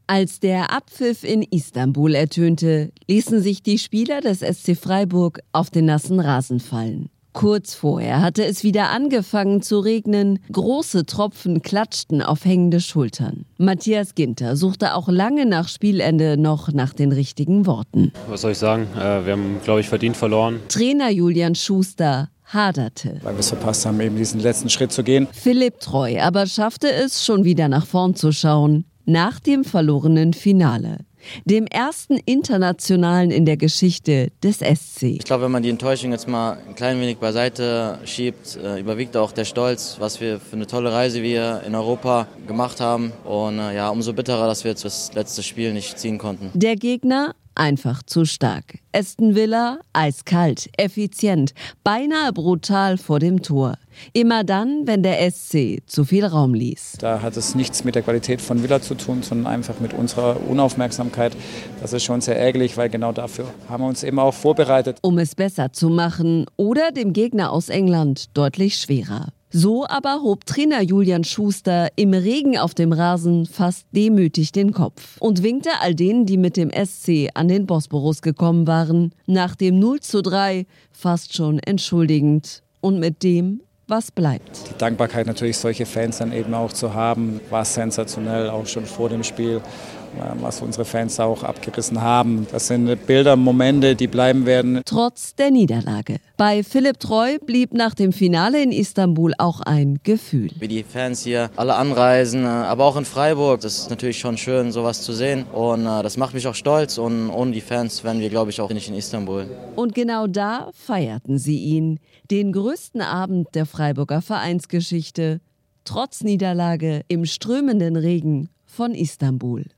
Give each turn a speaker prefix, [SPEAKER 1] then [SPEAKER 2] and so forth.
[SPEAKER 1] Als der Abpfiff in Istanbul ertönte, ließen sich die Spieler des SC Freiburg auf den nassen Rasen fallen. Kurz vorher hatte es wieder angefangen zu regnen, große Tropfen klatschten auf hängende Schultern. Matthias Ginter suchte auch lange nach Spielende noch nach den richtigen Worten.
[SPEAKER 2] Was soll ich sagen? Wir haben, glaube ich, verdient verloren.
[SPEAKER 1] Trainer Julian Schuster haderte.
[SPEAKER 3] Weil wir es verpasst haben, eben diesen letzten Schritt zu gehen.
[SPEAKER 1] Philipp Treu aber schaffte es, schon wieder nach vorn zu schauen, nach dem verlorenen Finale. Dem ersten internationalen in der Geschichte des SC.
[SPEAKER 4] Ich glaube, wenn man die Enttäuschung jetzt mal ein klein wenig beiseite schiebt, überwiegt auch der Stolz, was wir für eine tolle Reise wir in Europa gemacht haben. Und umso bitterer, dass wir jetzt das letzte Spiel nicht ziehen konnten.
[SPEAKER 1] Der Gegner einfach zu stark. Aston Villa eiskalt, effizient, beinahe brutal vor dem Tor. Immer dann, wenn der SC zu viel Raum ließ.
[SPEAKER 3] Da hat es nichts mit der Qualität von Villa zu tun, sondern einfach mit unserer Unaufmerksamkeit. Das ist schon sehr ärgerlich, weil genau dafür haben wir uns eben auch vorbereitet.
[SPEAKER 1] Um es besser zu machen oder dem Gegner aus England deutlich schwerer. So aber hob Trainer Julian Schuster im Regen auf dem Rasen fast demütig den Kopf und winkte all denen, die mit dem SC an den Bosporus gekommen waren, nach dem 0:3 fast schon entschuldigend und mit dem, was bleibt.
[SPEAKER 3] Die Dankbarkeit natürlich, solche Fans dann eben auch zu haben, war sensationell, auch schon vor dem Spiel, was unsere Fans auch abgerissen haben. Das sind Bilder, Momente, die bleiben werden.
[SPEAKER 1] Trotz der Niederlage. Bei Philipp Treu blieb nach dem Finale in Istanbul auch ein Gefühl.
[SPEAKER 4] Wie die Fans hier alle anreisen, aber auch in Freiburg, das ist natürlich schon schön, sowas zu sehen. Und das macht mich auch stolz und ohne die Fans wären wir, glaube ich, auch nicht in Istanbul.
[SPEAKER 1] Und genau da feierten sie ihn, den größten Abend der Freiburger Vereinsgeschichte, trotz Niederlage im strömenden Regen von Istanbul.